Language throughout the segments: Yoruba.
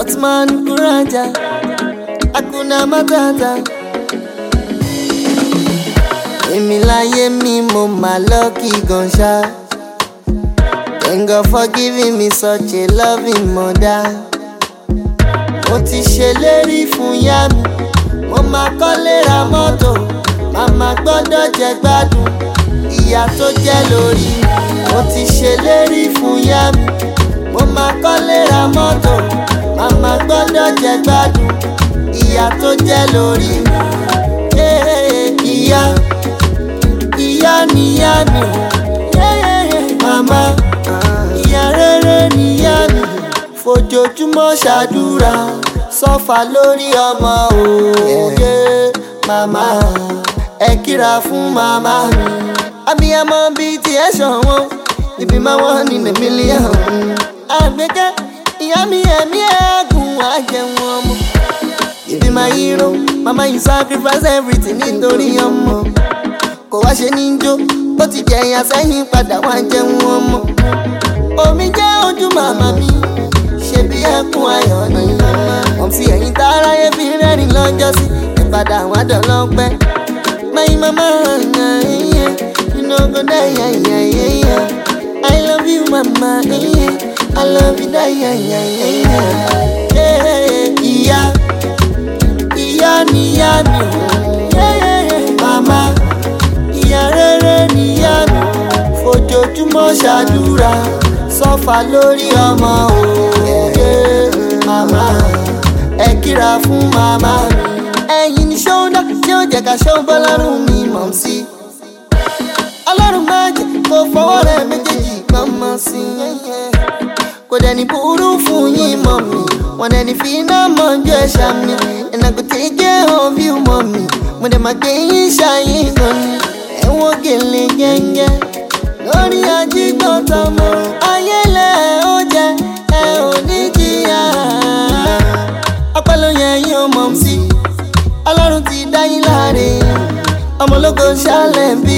Otman Kuranja, Hakuna Matata. Èmi láyé mi mo mà lucky gan ṣá. Thank God for giving me such a loving mother. Mo ti ṣèlérí fún ìyá mi, mo máa kọ́lé ra mọ́tò, màmá gbọ́dọ̀ jẹ gbádùn ìyà tó jẹ́ lórí. Mo ti ṣèlérí fún ìyá mi, mo máa kọ́lé ra mọ́tò, màmá gbọ́dọ̀ jẹ gbádùn ìyà tó jẹ́ lórí. Ìyá, ìyá níyá mi, màmá, ìyá rere níyá mi. Fojoojúmọ́ ṣàdúrà, sọ́fà lórí ọmọ òye. Màmá, ẹ kíra fún màmá mi. Abiyamọ bíi ti ẹ̀ ṣọ̀wọ́n, ibi máa wọ́n ní mílíọ̀nù. Àgbẹ̀kẹ́, ìyá mi ẹ̀mí ẹ̀gùn àjẹun ọmọ. You be my hero, mama you sacrifice everything nítorí ọmọ. Kò wá ṣe ní jó, ó ti jẹ̀yà sẹ́yìn padà wá jẹun ọmọ. Omi jẹ́ ojú màmá mi, ṣe bí ẹkún ayọ̀ ni. Ọ̀mùsí ẹ̀yìn tára yẹ fi rẹ́rìn lọ́jọ́sí, ìpadà wá dọ̀lọ́pẹ́. My mama, you no go die, I love you mama, I love you die, ìyá, ìyá níyá mi, màmá, ìyá rere níyá mi. Fojoojúmọ́ ṣàdúrà, sọ́fà lórí ọmọ òye. Màmá, ẹ kíra fún màmá mi. Ẹ̀yin ni ṣọ́ńdà tí ó jẹ́ ká ṣọ́ bọ́lọ́run mi mọ̀ sí. Ọlọ́run má jẹ́ kó fọwọ́ rẹ̀ méjèèjì kan mọ́ sí. Kò dẹni burú fún yín mọ̀ mi, wọ́n dẹni fi iná mọ̀ jọ ẹ̀ṣà mi. And I go take care of you mọ̀ mi, mo dẹ̀ máa gbé yín ṣáyín gan ni. Ẹ̀wọ̀n gèlè gẹ́gẹ́ lórí ajígbọ̀n tọmọ. Ayélẹ̀ ó jẹ ẹ ò ní jìyà. Ọpẹ́ ló yẹ yín ó mọ̀ sí. Ọlọ́run ti dá yín láre, ọmọ ológo ṣálẹ̀ bí.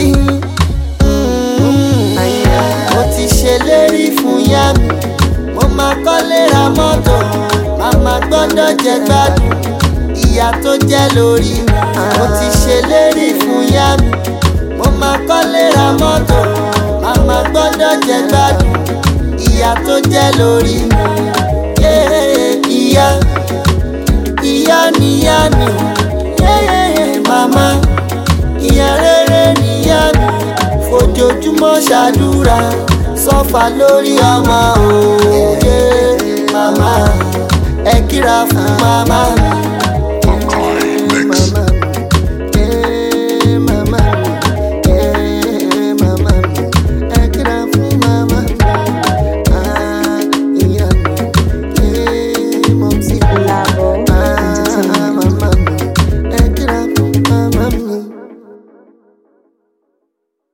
Mo ti ṣèlérí fún ìyá mi, mo máa kọ́lé ra mọ́tò, màmá gbọ́dọ̀ jẹ gbádùn ìyà tó jẹ́ lórí. Mo ti ṣèlérí fún ìyá mi, mo máa kọ́lé ra mọ́tò, màmá gbọ́dọ̀ jẹ gbádùn ìyà tó jẹ́ lórí. Ìyá, ìyá níyá mi, màmá, ìyá rere níyá mi. Fojoojúmọ́ ṣàdúrà, sọ́fà lórí ọmọ òye. Màmá, ẹ kíra fún màmá.